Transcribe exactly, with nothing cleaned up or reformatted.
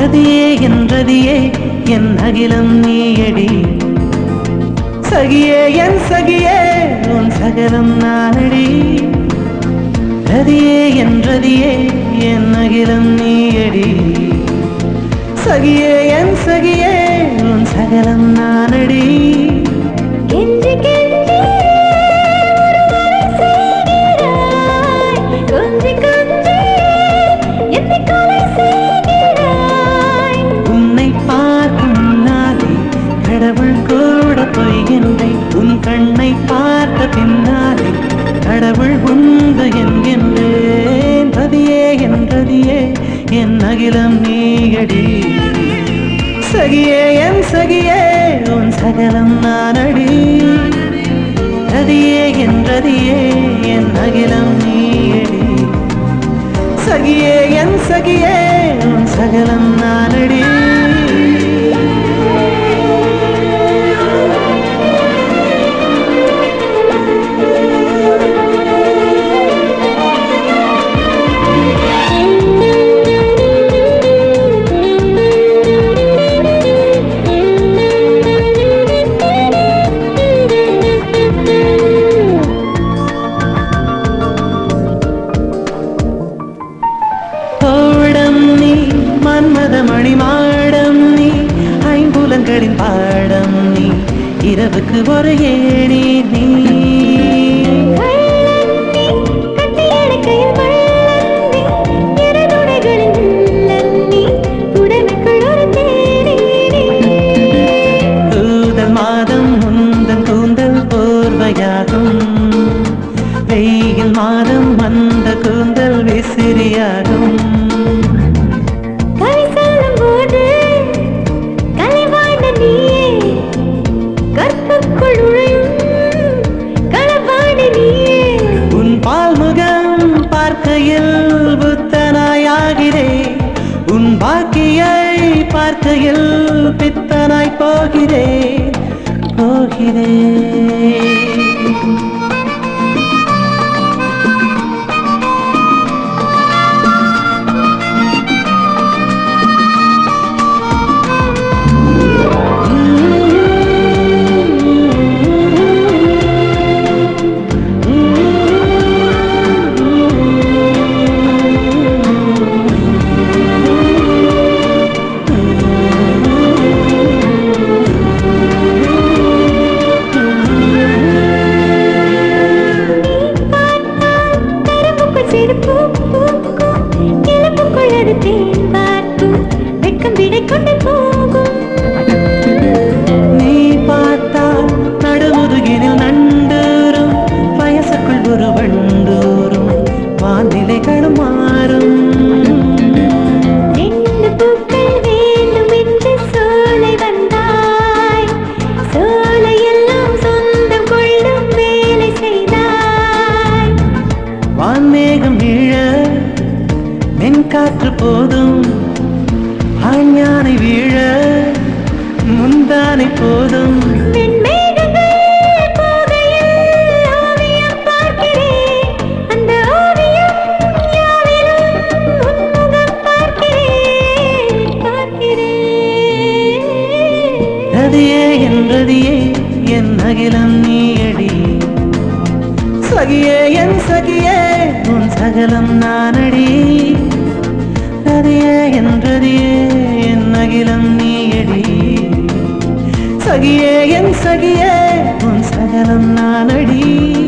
ரதியே என்றதியே என் அகிலம் நீயடி சகியே என் சகியே உன் சகலம் நானடி ரதியே என்றதியே என் அகிலம் நீயடி சகியே என் சகியே உன் சகலம் நானடி உன் கண்ணை பார்த்த பின்னாலே கடவுள் உண்டு என்கின்றேன் ரதியே என்றதியே என் அகிலம் நீயடி சகியே என் சகியே உன் சகலம் நானடி ரதியே என்றதியே என் அகிலம் நீயடி சகியே என் சகியே உன் சகலம் நானடி மணிமாடம் நீ ஐம்புலன்களின் பாடம் நீ இரவுக்கு ஒரு ஏணி நீ கூதல் மாதம் முந்தன் கூந்தல் போர்வையாகும் வெயில் மாதம் வந்த கூந்தல் விசிறியாகும் உன் பாக்கியை பார்க்கையில் பித்தனாய் போகிறேன் போகிறேன் நீ பார்த்தால் நடுமுதுகினில் நண்டூரும் வயசுக்குள் ஒரு வண்டூரும் வானிலைகளும் மாறும் வான்மேகம் இழ மென்காற்று போதும் ஆஞ்ஞானை வீழ முந்தானை போதும் ரதியே என்றதியே என் அகிலம் நீயடி சகியே என் சகியே உன் சகலம் நானடி ரதியே என்றதியே என் அகிலம் நீயடி சகியே என் சகியே உன் சகலம் நானடி